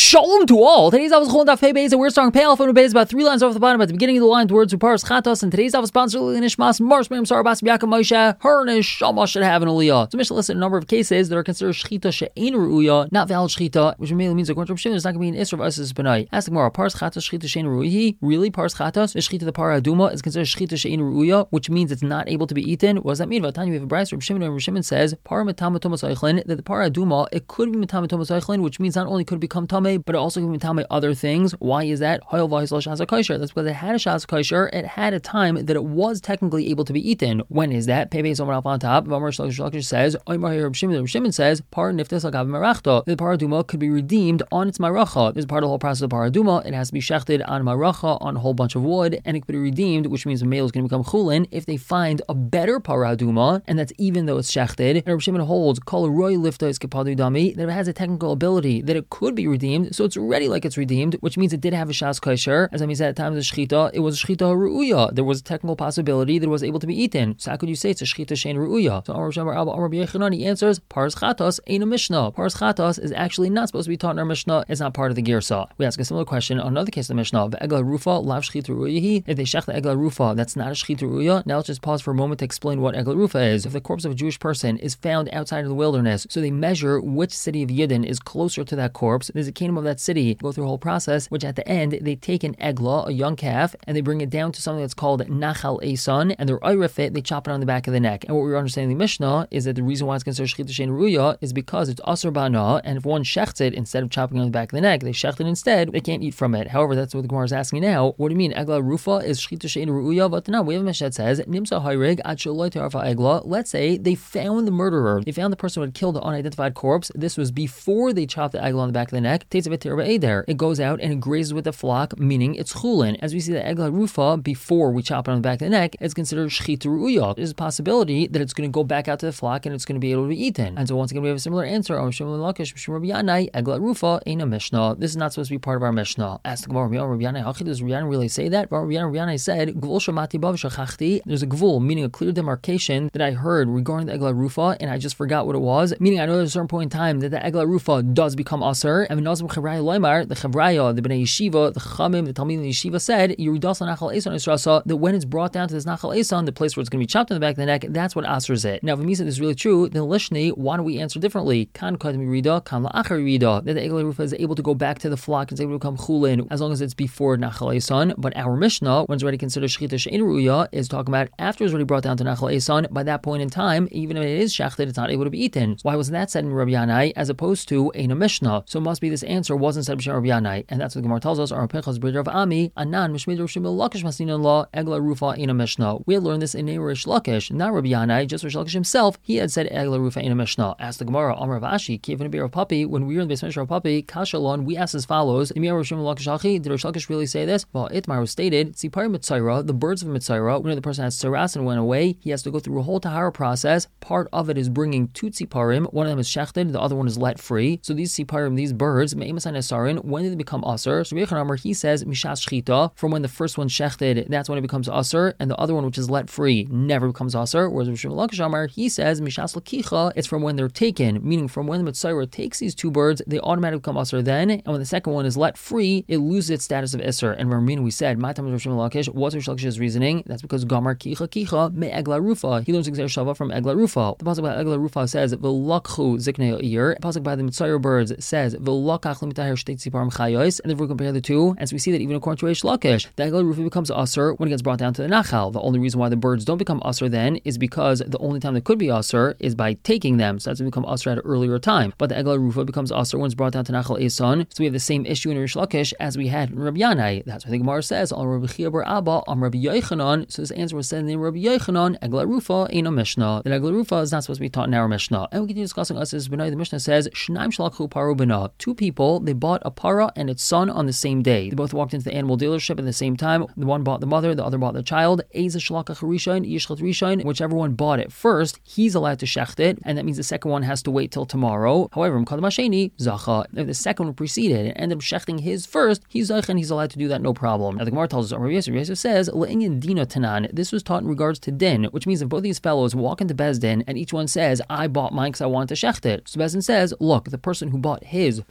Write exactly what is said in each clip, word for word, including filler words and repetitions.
Shalom to all. Today's Avos Chol Daf Hey Beis. We're starting pale from the base about three lines off the bottom at the beginning of the line towards Uparas Chatos. And today's Avos sponsor Nishmas Mars Mem Sarabas Biakam Moshe. Her Neshama should have an Aliyah. So Mishnah listed a number of cases that are considered Shechita She'ein Ru'uya, not valid Shechita, which mainly means according to Rav Shimon, there's not going to be an Isra of Us Benai. Ask the Gemara, Paras Chatos Shechita She'ein Ru'uhi. Really, Paras Chatos, the Shechita the Para Aduma is considered Shechita She'ein Ru'uya, which means it's not able to be eaten. What does that mean? Vatanya, we have a brayso Rav Shimon, and Rav Shimon says Para Matama Tomas Eichlin, that the Para Aduma it could be Matama Tomas Eichlin, which means not only could it become Tameh, but it also can be Tameh other things. Why is that? That's because it had a Shas Kosher, it had a time that it was technically able to be eaten. When is that? Pei Beis Omer on top. Rav Shimon says, Rav Shimon says, Par Niftas Lagav Marachta. The Paraduma could be redeemed on its Maracha. This is part of the whole process of Paraduma. It has to be shechted on Maracha, on a whole bunch of wood, and it could be redeemed, which means the male is going to become Chulin if they find a better Paraduma, and that's even though it's shechted. And Rav Shimon holds, Kol Roy Lifta is Kapadu Dami, that it has a technical ability that it could be redeemed, so it's already like it's redeemed, which means it did have a Shas Kosher. As I mean, at the time of the Shechita, it was a Shechita Ru'uya. There was a technical possibility that it was able to be eaten. So how could you say it's a Shechita Shein Ru'uya? So Amar Shamar Abba Amar B'Yechanan, he answers, Paras Chatos ain't a Mishnah. Paras Chatos is actually not supposed to be taught in our Mishnah. It's not part of the Girsa. We ask a similar question on another case of the Mishnah. Egla Rufa, Lav Shechita Ru'uya. If they shech the Egla Rufa, that's not a Shechita Ru'uya. Now let's just pause for a moment to explain what Egla Rufa is. If the corpse of a Jewish person is found outside of the wilderness, so they measure which city of Yidden is closer to that corpse, there's a kingdom of that city, go through a whole process, which at the end, they take an Egla, a young calf, and they bring it down to something that's called Nachal Eson, and they're oirif it, they chop it on the back of the neck. And what we're understanding in the Mishnah is that the reason why it's considered Shechita Shein Ru'uya is because it's Asur Ba'ana, and if one shechts it, instead of chopping it on the back of the neck, they shecht it instead, they can't eat from it. However, that's what the Gemara is asking now. What do you mean? Egla Rufa is Shechita Shein Ru'uya? But no, we have a Mishnah that says, Nimsa Hayrig Ad Shaloi Te'arfa Egla. Let's say they found the murderer, they found the person who had killed the unidentified corpse. This was before they chopped the Egla on the back of the neck. It goes out and it grazes with the flock, meaning it's chulin. As we see the Egla Rufa, before we chop it on the back of the neck, it's considered Shechita Ru'uya. There's a possibility that it's going to go back out to the flock and it's going to be able to be eaten. And so once again, we have a similar answer. Egla Rufa ain't a Mishnah. This is not supposed to be part of our Mishnah. Ask the Gemara, Rabbi Yanai, does Rabbi Yanai really say that? Rabbi Yanai said, Gvul Shamati Bav Shachachti. There's a Gvul, meaning a clear demarcation that I heard regarding the Egla Rufa, and I just forgot what it was. Meaning I know there's a certain point in time that the Egla Rufa does become Asr. And Nazim Chavraya Loimar, the Chavraya, the Bnei Yeshiva, the Chamim, the Talmid Yeshiva said, Yerudas Nachal Eson Israsa, that when it's brought down to this Nachal Eson, the place where it's going to be chopped in the back of the neck, that's what asers it. Now, if Misa is really true, then Lishni, why don't we answer differently? Kan Kadmi Rida, Kan La'achar Rida, that the Egla Rufa is able to go back to the flock, it's able to become Chulin, as long as it's before Nachal Eson. But our Mishnah, when it's already considered Shechita Shein Ru'uya, is talking about after it's already brought down to Nachal Eson. By that point in time, even if it is shechted, it's not able to be eaten. So why was that said in Rabbi Yanai as opposed to in a Mishnah? So it must be this answer wasn't said by Rabbi Yanai, and that's what the Gemara tells us. Our Pinchas Breder of Ami, Anan Mishmid Rav Shimon Lakish Masinan Law Egla Rufa in a Mishnah. We had learned this in Rish Lakish, not Rabbi Yanai, just Rish Lakish himself. He had said Egla Rufa in a Mishnah. Asked the Gemara, Amar Vashi, Kivin Beer of Puppy. When we were in the basement of Puppy, Kashalon, we asked as follows: Did Rav Shimon Lakish Did Rish Lakish really say this? Well, Itmar was stated, Tzipar Mitzayra, the birds of Mitzayra. When the person has Tsaras and went away, he has to go through a whole Tahara process. Part of it is bringing two Tziparim. One of them is shechted, the other one is let free. So these Tziparim, these birds, Me'emasan Esarin, when did they become Asr? So Rabbi he says Mishas Shchita, from when the first one shechted, that's when it becomes Asr, and the other one, which is let free, never becomes Asr. Whereas Rav Shimon Lakish Amar, he says Mishas Lakicha, it's from when they're taken, meaning from when the Mitzayra takes these two birds, they automatically become Asr then, and when the second one is let free, it loses its status of Isser. And Ramin, we said, my time of Rav Shimon Lakish, what's Rav Lakish's reasoning? That's because Gamar Kicha Kicha me Egla Rufa. He learns Gzer Shava from Egla Rufa. The pasuk by Egla Rufa says V'lakchu Ziknei Eir. The pasuk by the Mitzayra birds says V'lakach Limitaher Shtei Tziparim Chayos. And if we compare the two, as we see that even according to Reish Lakish, the Egla Rufa becomes Asr when it gets brought down to the Nachal. The only reason why the birds don't become Asr then is because the only time they could be Asr is by taking them. So that's when they become Asr at an earlier time. But the Egla Rufa becomes Asr when it's brought down to Nachal Eson. So we have the same issue in Reish Lakish as we had in Rabbi Yanai. That's why the Gemara says Al Rabbi Chia bar Abba Am Rabbi Yochanan. So this answer was said in Rabbi Yochanan. Egla Rufa ain't a Mishnah. The Egla Rufa is not supposed to be taught in our Mishnah. And we continue discussing us as Benai. The Mishnah says Shnaim Shalakhu Paru Bina. Two people, they bought a para and its son on the same day. They both walked into the animal dealership at the same time. The one bought the mother, the other bought the child. Eza Shalakach Rishain, Yishchat Rishain. Whichever one bought it first, he's allowed to shecht it, and that means the second one has to wait till tomorrow. However, Mkadam Hasheni Zacha. If the second one preceded and ended up shechting his first, he's Zach and he's allowed to do that, no problem. Now the Gemara tells us, Rabbi Yosef, Rabbi Yosef says, Le'inyan Dina Tanan. This was taught in regards to din, which means if both these fellows walk into Bezdin and each one says, I bought mine because I wanted to shecht it. So Bezdin says, look, the person who bought his first,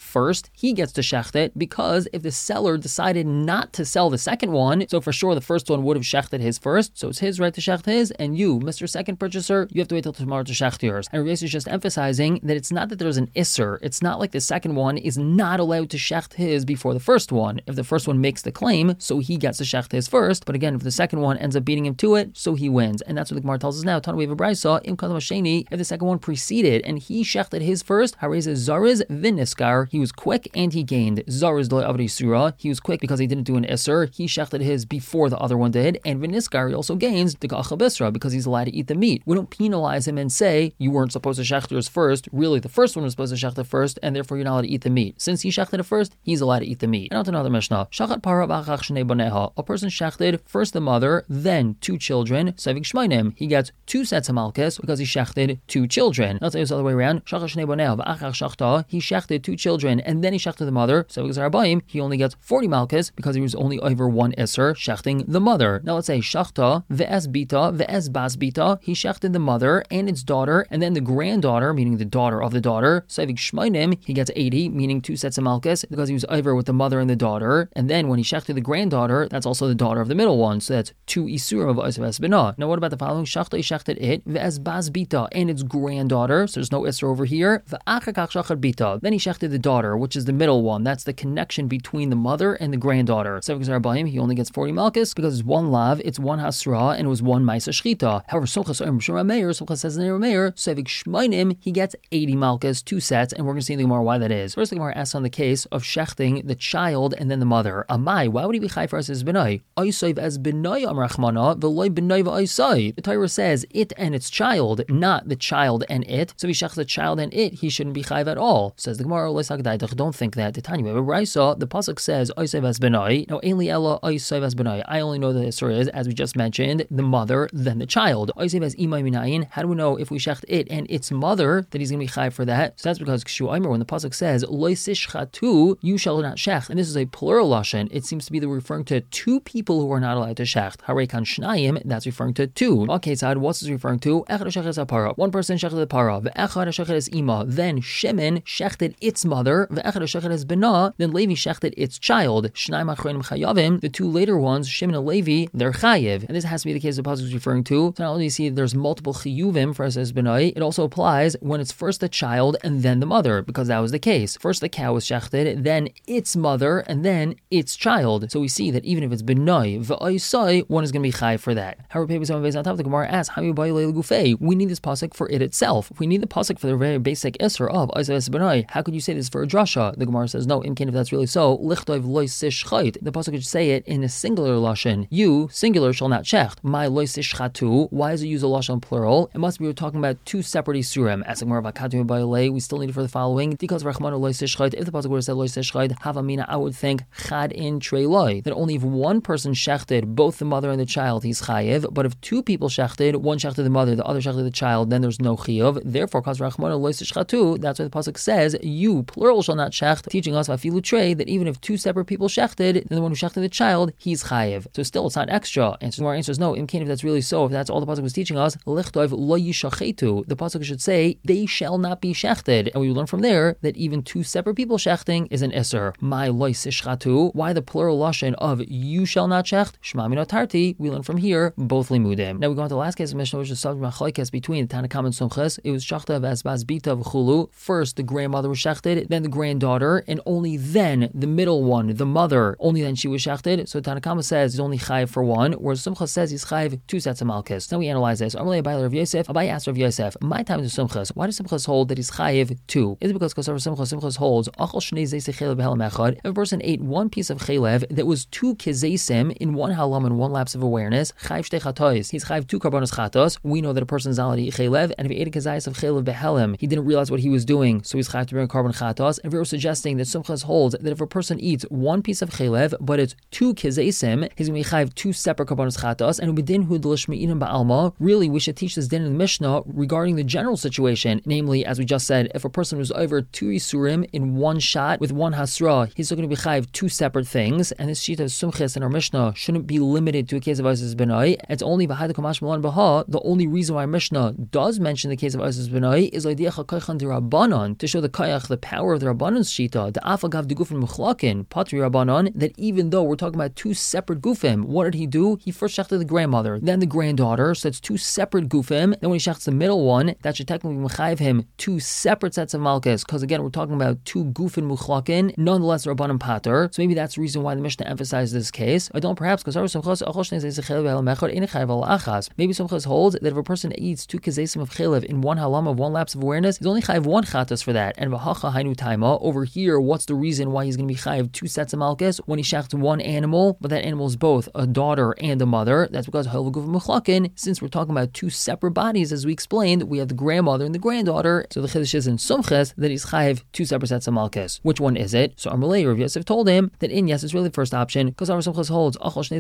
first, he gets to shecht it, because if the seller decided not to sell the second one, so for sure the first one would have shechted his first, so it's his right to shecht his, and you, Mister Second Purchaser, you have to wait till tomorrow to shecht yours. And Rav Yosef is just emphasizing that it's not that there's an isser. It's not like the second one is not allowed to shecht his before the first one. If the first one makes the claim, so he gets to shecht his first, but again, if the second one ends up beating him to it, so he wins. And that's what the Gemara tells us now. Tana, we have a brayso, im kadam hasheni, if the second one preceded and he shechted his first, harez zariz v'niskar, he was quick and he gained. Zariz lo avdi surah, he was quick because he didn't do an isser, he shechted his before the other one did, and v'niskar, he also gains the gacha bisra because he's allowed to eat the meat. We don't penalize him and say, you weren't supposed to shecht yours first, really the first one was supposed to shecht it first, and therefore you're not allowed to eat the meat. Since he shechted it first, he's allowed to eat the meat. And on to another Mishnah, shachat para b'achach shnei baneha, a person shechted first the mother, then two children, saving shmainim, he gets two sets of malchus because he shechted two children. Let's say it's the other way around, shachat shnei baneha v'achach shachta, he shechted two children and then he shechted the mother, so he only gets forty malchus because he was only over one isser, shechting the mother. Now let's say shachta ve'es bita ve'es bas bita, he shechted the mother and its daughter, and then the granddaughter, meaning the daughter of the daughter, saving shmainim, he gets eighty, meaning two sets of malchus because he was over with the mother and the daughter, and then when he shechted the granddaughter, that's also the daughter of the middle one, so that's two isurim of Ois Ves Binah. Now what about the following? Shachta, he shechted it, ve'ez bas bita, and its granddaughter, so there's no isser over here, ve'achakach shachar bita, then he shechted the daughter, which is the middle one, that's the connection between the mother and the granddaughter. So he only gets forty malchus because it's one lav, it's one hasra, and it was one maisa shchita. However, Somchas Meir, Somchas says in the Meir, Sevik Shmainim, he gets eighty malchus, two sets, and we're going to see in the Gemara why that is. First, the Gemara asks on the case of shechting the child and then the mother. Amai, why would he be chai for us as benai? Oisaiv as benai amrachmana, veloy benai v'oisai. The Torah says it and its child, not the child and it. So if he shechts the child and it, he shouldn't be chayv at all. Says the Gemara, don't think that. The Tanya, Raisa, the pasuk says oisaiv as benai. No, ainli ella oisaiv as benai. I only know that the story is, as we just mentioned, the mother, then the child. Oisaiv as imay minayin. How do we know if we shecht it and its mother that he's going to be chayv for that? So that's because when the pasuk says loisishchatu, you shall not shecht, and this is a plural lashon, it seems to be the referring to two people who are not allowed to shecht. Harei kan shnayim, that's referring to two. Okay, side, what's this referring to? Echad shechet apara. One person shechted the para. Ve'echad shechet es ima. Then Shimon shechted its mother. Ve'echad shechet es bena. Then Levi shechted its child. Shnayim achronim chayavim. The two later ones, Shimon and Levi, they're chayiv. And this has to be the case the pasuk is referring to. So not only do you see there's multiple chiyuvim for us as benai, it also applies when it's first the child and then the mother, because that was the case. First the cow was shechted, then its mother, and then its child. So we see that even if it's benai v'oisai, one is going to be chayiv for that. However, Pei B'Samah Beis on top, the Gemara asks, how you we need this pasuk for it itself. If we need the pasuk for the very basic isser of oisai benai, how could you say this for a drasha? The Gemara says no. Imkin, if that's really so, lichtov loisish chayt. The pasuk could say it in a singular lashon. You singular shall not shecht. My loisish chatu. Why does it use a lashon plural? It must be we're talking about two separate isurim. As the Gemara vakatu b'ayolei, we still need it for the following. Because rachmanu loisish chayt. If the pasuk would have said loisish chayt, havamina, I would think chad in trei loy, that only if one person shechted both the mother and the child, he's chayiv. But if two people shechted, one shechted the mother, the other shechted the child, then there's no chiyuv. Therefore, because rachmanu loisish chatu, that's why the pasuk says you plural shall not shecht, teaching us vafilu trei that even if two separate people shechted, then the one who shechted the child, he's chayiv. So still, it's not extra. And so our answer is no. Imkain, if that's really so, if that's all the pasuk was teaching us, lichtov lo yishachetu. The pasuk should say they shall not be shechted, and we learn from there that even two separate people shechting is an isser. My loisishchatu. Why the plural lashon of you shall not shecht? Shma min tarti. We learn from here both limudim. Now we go on to the last case of Mishnah, which is subject machlokes between Tanna Kamma and Sumchas. It was shachta v'asbas bita v'chulu. First the grandmother was shechted, then the granddaughter, and only then the middle one, the mother, only then she was shechted. So Tanna Kamma says he's only chayiv for one, whereas Sumchas says he's chayiv two sets of malchus. Now we analyze this. Amalei Abai Rav Yosef. Abai asked Rav Yosef, my time is Sumchas. Why does Sumchas hold that he's chayiv two? Is it because Kosav Sumchas Sumchas holds achol shnei zeis chelev b'helam echad? If a person ate one piece of chelev that was two kizeisim in one halam and one lapse of awareness, chayiv shtei chatois. He's chayiv two karbanos chatos. We know that a person is allowed to eat chelev, and if he ate a kizais of chelev b'helam, he didn't realize what he was doing, so he's chayiv to bring a carbon chatos. And we were suggesting that Sumchas holds that if a person eats one piece of chelev, but it's two kizeisim, he's going to be chayiv two separate karbanos chatos. And ubedin hu d'lishmeinim ba'alma. Really, we should teach this din in the Mishnah regarding the general situation, namely, as we just said, if a person was over two isurim in one shot with one hasra, he's still going to be chayiv two separate things. And this sheet of Sumchas in our Mishnah shouldn't be limited to a case of Isis Benai. It's only Bahad Kamash Malan Baha. The only reason why Mishnah does mention the case of Isis Benai is to show the kayach, the power of the Rabbanan, Rabbanon's shita, the afagav de gufin muchlakin, patri Rabbanon, that even though we're talking about two separate gufim, what did he do? He first shechted the grandmother, then the granddaughter, so it's two separate gufim. Then when he shechts the middle one, that should technically mechayiv him two separate sets of malchus, because again, we're talking about two gufin muchlakin, nonetheless Rabbanon pater. So maybe that's the reason why the Mishnah emphasizes this case. I don't perhaps because maybe Sumchas holds that if a person eats two kazesim of chelev in one halam of one lapse of awareness, he's only chayiv one chatas for that. And v'hacha hainu taima, over here, what's the reason why he's going to be chayiv two sets of malchus when he shechts one animal, but that animal is both a daughter and a mother? That's because since we're talking about two separate bodies, as we explained, we have the grandmother and the granddaughter. So the chiddush is in Sumchas that he's chayiv two separate sets of malchus. Which one is it? So Amalei Rav Yosef told him that in yes, it's really the first option because our Sumchas holds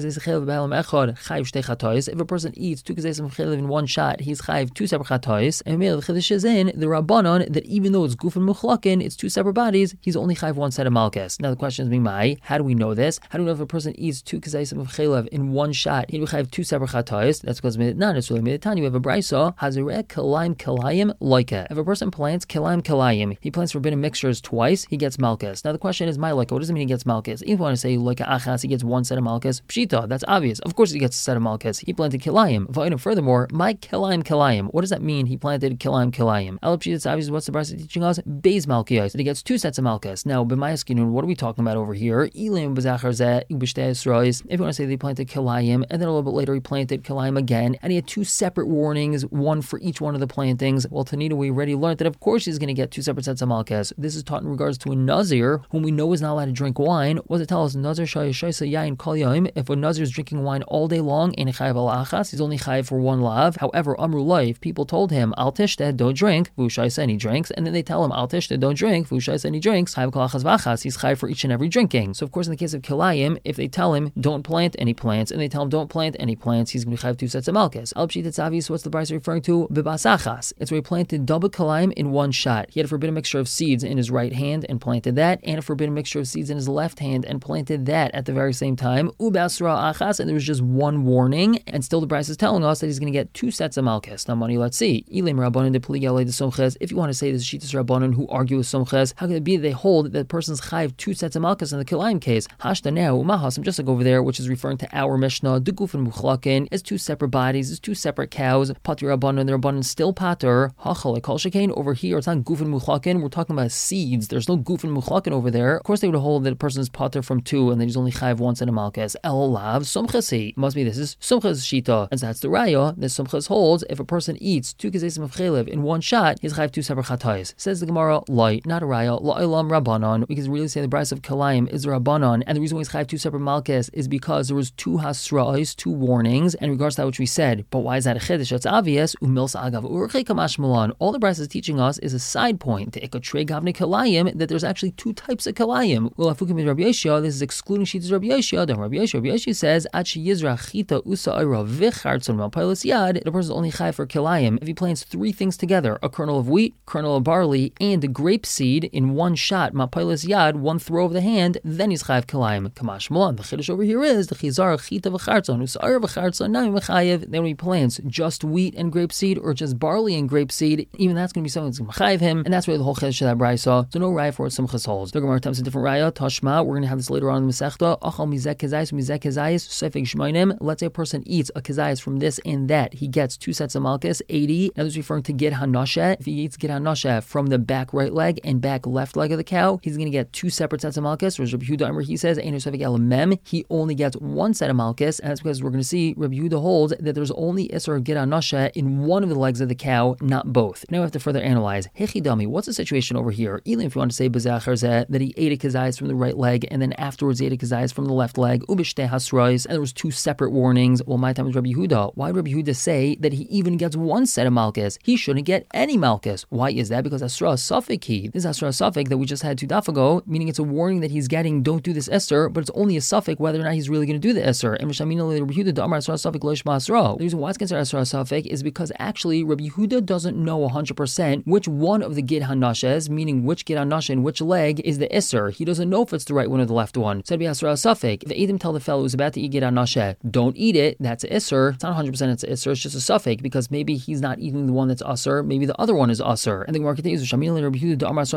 if a person eats two kazesim of chelev in one shot, he's chayiv two separate chatois. And the chiddush is in the Rabbanon that even though it's guf and muchlakin, it's two separate bodies, he's only chayiv one set of malchus. Now the question is, Mimai, how do we know this? How do we know if a person eats two kazesim of chelev in one shot, he'd be chayiv two separate chatois? That's because not necessarily meditan. You have a brayso hazireh kilayim kilayim loika. If a person plants kilayim kilayim, he plants forbidden mixtures twice, he gets malchus. Now the question is, my loika, what does it mean he gets malchus? If you want to say loika achas, he gets one set of malchus, pshita, that's obvious. Of course he gets a set of malchus. He planted kilayim. Furthermore, my kilayim kilayim, what does that mean? He planted kilayim kilayim. El pshita, it's obvious. What's the brayso teaching us? Beis malchus. That he gets two sets of malchus. Now b'mayaskinun, what are we talking about over here? Ilim b'zachar zeh ub'shtei esrois. If you want to say they planted kilayim, and then a little bit later he planted kilayim again, and he had two separate warnings, one for each one of the plantings. Well, Tanita, we already learned that of course he's going to get two separate sets of malchus. This is taught in regards to a nazir, whom we know is not allowed to drink wine. What does it tell us? Nazir shayashaisa yain kol yom. If a nazir is drinking wine all day long, in chayiv al achas, he's only chayiv for one lav. However, amru life, people told him al tishted, don't drink, v'ushayis, and he drinks, and then they tell him al tishted, don't drink, v'ushayis, and he drinks, chayiv kol achas v'achas, he's chayiv for each and every drinking. So of course in the case of kilayim, if they tell him don't plant and he plants, and they tell him don't plant and he plants, he's going to be chayiv two sets of malchus. Al pshit, it's obvious. What's the brayso referring to? Bibasachas. It's where he planted double kilayim in one shot. He had a forbidden mixture of seeds in his right hand and planted that, and a forbidden mixture of seeds in his left hand and planted that at the very same time. Ubasra achas, and there was just one warning, and still the brayso is telling us that he's going to get two sets of malchus. Now, money, let's see. Ilim Rabbanon de Pligale de Sumches. If you want to say this is Shitas Rabbanon who argue with Sumches, how could it be that they hold that the person's chayiv two sets of malchus in the kilayim case? Hashta now umahasam, just like over there, which is referring to our Mishnah, the guf and muchlakin, is two separate bodies, is two separate cows. Patri Rabbanon, the Rabbanon still pater. Hachal kol shekain, over here it's not guf and muchlakin. We're talking about seeds. There's no guf and muchlakin over there. Of course, they would hold that a person is pater from two, and then he's only chayiv one set of malchus. El lav Sumchesi. Must be this is Sumches shita, and so that's the raya that Sumches holds. If a person eats two kazesim of chelev in one shot, he's chayiv two separate chatais. Says the Gemara, light, not a raya, la'ilam rabbanon. We can really say the brayso of kilayim is rabbanon, and the reason why he's chayiv two separate malchus is because there was two hasra'is, two warnings, in regards to that which we said. But why is that a chiddush? It's obvious. Umils agav urchei kamash malan. All the brayso is teaching us is a side point to ikatrei gavne kilayim, that there's actually two types of kilayim. Well, if we can Rabbi Yeshua, this is excluding Shitas Rabbi Yeshua. Then Rabbi Yeshua, Rabbi Yeshua says, Ad sheyizra chita usa ira vichartzon malpailas yad. The person is only chayiv for kilayim if he plants three things together: a kernel of wheat, kernel of barley, and a grape seed in one shot, malpailas yad, one throw of the hand. Then he's chayiv kilayim. Kamash malan. The chiddush over here is the chizar chita vichartzon usa ira vichartzon now mechayiv. Then when he plants just wheat and grape seed, or just barley and grape seed, even that's going to be something that's going to chayiv him, and that's really the whole chiddush of that brayso. So no raya for what Sumchas holds. The Gemara tells a different raya. Tashma. We're going to have this later on in the Masechta. Achal mizek kezayis mizek kezayis sefek shmoinim. Let's say a person eats a kezayis from this and that, he gets two sets of malchus, eighty. Now this is referring to gid hanasheh. If he eats gid hanasheh from the back right leg and back left leg of the cow, he's going to get two separate sets of malchus. Whereas Rabbi Yehuda, he says eino sefek el mem, he only gets one set of malchus, and that's because we're going to see Rabbi Yehuda holds that there's only isur gid hanasheh in one of the legs of the cow, not both. Now we have to further analyze. Hechidami, what's the situation over here? Even if you want to say b'zachar zeh, that he ate a kezayis from the right leg and then afterwards ate a kezayis from the left leg, ubishtei hasrois, and there was two separate warnings. Well, my time is Rabbi Yehuda. Why did Rabbi Yehuda say that he even gets one set of malchus? He shouldn't get any malchus. Why is that? Because asra safek he. This asra safek that we just had two daf ago, meaning it's a warning that he's getting, don't do this esser, but it's only a safek whether or not he's really going to do the esser. And Rabbi Yehuda da'amar asra safek lo yishma asra. The reason why it's considered asra safek is because actually Rabbi Yehuda doesn't know one hundred percent which one of the gid hanashes, meaning which gid hanashe in which leg, is the isser. He doesn't know if it's the right one or the left one. So it'd be asra safek. If the Edom tell the fellow who's about to eat gid hanashe, don't eat it, that's an isser. It's not one hundred percent it's an isser, it's just a safek, because maybe he's not eating the one that's usser, maybe the other one is usser. And the Gemara continues, Rabbi Yehuda da'amar asra safek lo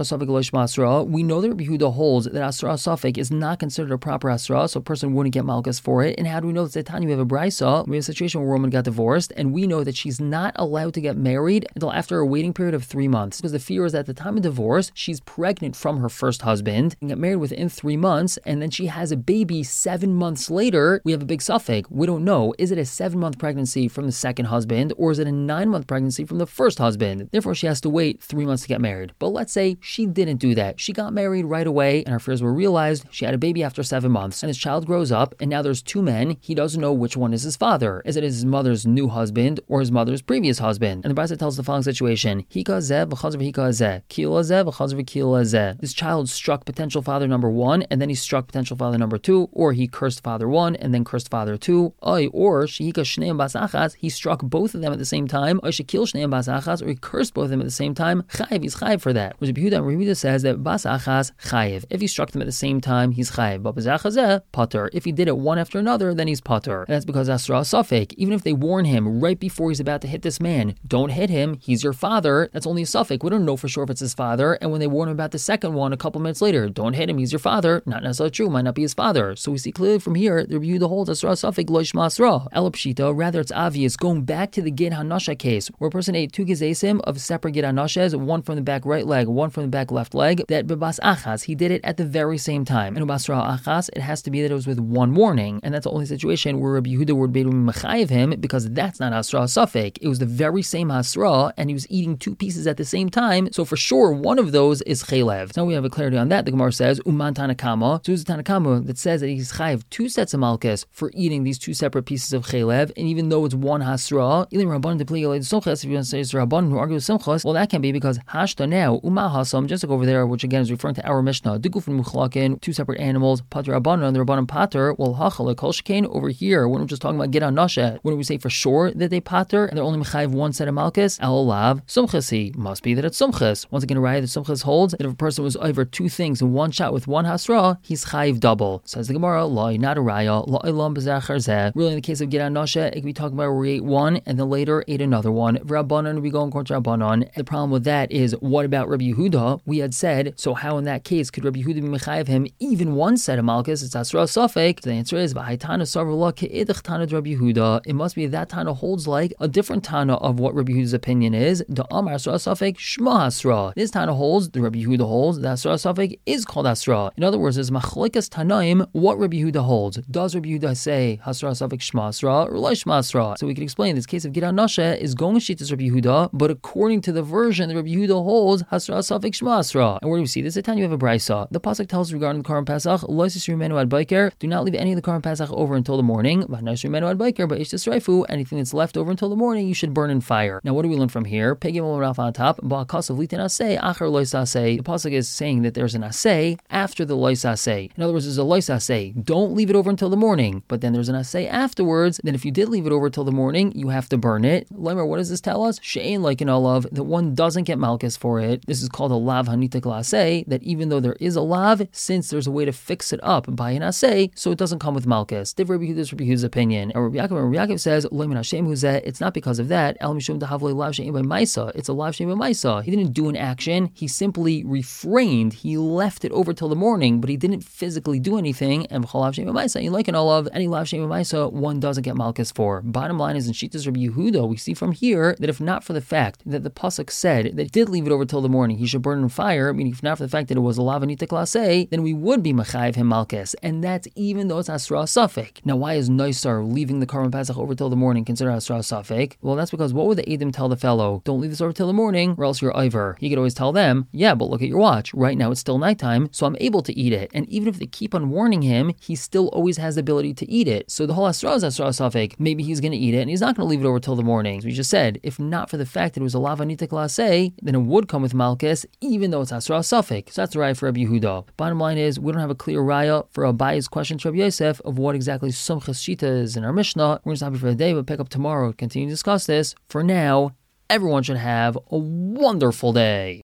Lishma Asra. We know that Rabbi Yehuda holds that Asra Safek is not considered a proper Asra, so a person wouldn't get Malkus for it. And how do we know that Tanya, we have a Braisa? We have a situation where a woman got divorced, and we know that she's not allowed to get married until after a waiting period of three months. Because the fear is that at the time of divorce, she's pregnant from her first husband and get married within three months, and then she has a baby seven months later. We have a big Safek. We don't know. Is it a seven-month pregnancy from the second husband, or is it a nine-month pregnancy from the first husband? Therefore, she has to wait three months to get married. But let's say she didn't do that. She got married right away, and her fears were realized. She had a baby after seven months, and his child grows up, and now there's two men. He doesn't know which one is his father. Is it his mother's new husband or his mother's previous husband? And the Brisa tells the following situation: Hika zeh v'chazar v'hika zeh, kila zeh v'chazar v'kila zeh. This child struck potential father number one, and then he struck potential father number two, or he cursed father one and then cursed father two, or shehika shneim bas achas, he struck both of them at the same time, or shekil shneim bas achas, or he cursed both of them at the same time. Chayiv, he's chayiv for that. Which Rabbi Yehuda says that bas achas chayiv. If he struck them at the same time, he's chayiv. But bas achas pater. If he did it one after another, then he's pater. And that's because Asra Safek. Even if they warn him right before he's about to hit this man, don't hit him, he's your father, that's only a Safek. We don't know for sure if it's his father. And when they warn him about the second one a couple minutes later, don't hit him, he's your father, not necessarily true, might not be his father. So we see clearly from here, the Rabbi Yehuda holds Asra Safek lo yishma Asra. Elapshita, rather it's obvious, going back to the Gid Hanasha case, where a person ate two gezesim of separate Gid Hanashas, one from the back right leg, one from the back left leg, that bebas achas, he did it at the very same time. And ubasra achas, it has to be that it was with one warning. And that's the only situation where Rabbi Yehuda would be able to mechayiv him, because that's not Asra Safek. It was the very same Asra, and he was eating two pieces at the same time, so for sure one of those is chaylev. So now we have a clarity on that. The Gemara says, Uman Tanakama. So there's a Tanakama that says that he's chayiv two sets of malchus for eating these two separate pieces of chaylev, and even though it's one hasra, if you want to say it's Rabban who argue with Simchas, well, that can be because hashta now, Uma Hasam, just like over there, which again is referring to our Mishnah, Dugufin Muchlakin, two separate animals, Pater Rabban and the Rabban Pater, well, Hachala Kolshkain over here, when we're just talking about Gid Hanasha, when we say for sure that they Pater and they're only Mechayiv one set of malchus, Al-Lav, Sumchasi, must be that it's Sumchas. Once again, a raya that Sumchas holds that if a person was over two things in one shot with one hasra, he's Chayiv double. Says the Gemara, Loi, not a raya, Lo'ilam B'Zachar Zeh. Really, in the case of Gid Hanasha, it could be talking about where we ate one and then later ate another one. Rabbanon, we go in court to Rabbanon. The problem with that is, what about Rabbi Yehuda? We had said, so how in that case could Rabbi Yehuda be mechayiv him even one set of malchus? It's Asra Safek. The answer is V'haitana Sarvula Ke'idach Tana Rabbi Yehuda. It must be that Tana holds like a different Tana of what Rabbi Yehuda's opinion is. The Amar Asra Safek Shma Asra. This Tana holds, the Rabbi Yehuda holds, that Asra Safek is called Asra. In other words, is Machlikas Tanaim what Rabbi Yehuda holds. Does Rabbi Yehuda say Asra Safek Shma Asra or Lai Shma Asra? So we can explain this case of Gid Hanasha is going to Shittas Rabbi Yehuda, but according to the version that Rabbi Yehuda holds, Hasra Safek Shma Asra. And where do we see this? At time you have a Braisa. The pasuk tells regarding the Karban Pesach, Loisis Rimenu ad Biker, do not leave any of the Karban Pesach over until the morning. V'Hanos Rimenu ad Biker, but Ishtas Raifu, anything that's left over until the morning, you should burn in fire. Now, what do we learn from here? Pegim ol Ralph on top. Ba'akas of Litin Asay, Achar Lois Asay. The pasuk is saying that there's an Asay after the Lois Asay. In other words, there's a Lois Asay. Don't leave it over until the morning. But then there's an Asay afterwards. Then if you did leave it over until the morning, you have to burn it. Lemmer, what does this tell us? She'ain like an olav, that one doesn't get malchus for it. This is called a lav hanitik la'aseh, that even though there is a lav, since there's a way to fix it up by an aseh, so it doesn't come with malchus. Div Rabbi Yehuda's Rabbi Yehuda's opinion. And Rabbi Yaakov, Rabbi Yaakov says, Loimin Hashem huzeh, it's not because of that. El mishum dahavle lav she'ain by maisa. It's a lav she'ain by maisa. He didn't do an action. He simply refrained. He left it over till the morning, but he didn't physically do anything. And v'chol she'ain by maisa, you like an olav, any lav she'ain by maisa, one doesn't get malchus for. Bottom line is in Shittas Rabbi Yehuda, we see from here that if not for the fact that the pasuk said that did leave it over till the morning, he should burn in fire, meaning if not for the fact that it was a lavanita klasei, then we would be mechayiv him malchus, and that's even though it's asra safek. Now, why is Noisar leaving the Karban Pesach over till the morning considered asra safek? Well, that's because what would the Edom tell the fellow? Don't leave this over till the morning, or else you're Iver. He could always tell them, yeah, but look at your watch. Right now it's still nighttime, so I'm able to eat it. And even if they keep on warning him, he still always has the ability to eat it. So the whole asra is asra safek. Maybe he's going to eat it, and he's not going to leave it over till the morning. So we just said, if not for the fact that it was a lavanita klasei, then it would come with malchus, even though it's asra safek. So that's the raya for Rabbi Yehuda. Bottom line is, we don't have a clear raya for Abayi's question to Rabbi Yosef of what exactly Sumchas Shita is in our Mishnah. We're going to stop here for the day, but pick up tomorrow, continue to discuss this. For now, everyone should have a wonderful day.